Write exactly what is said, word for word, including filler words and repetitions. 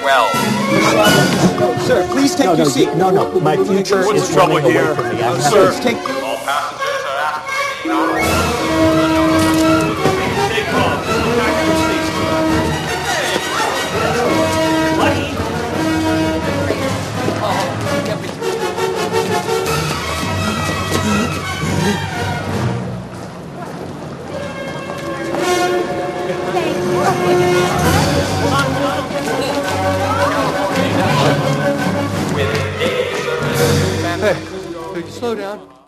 well. Sir, please take no, your no, seat. No, no, my future What's is the trouble running here? away from me. I Uh, have sir. to Take... All passengers are asked to remain on Take off. Go back to your seats. Lucky. with daily service. Hey, could you slow down?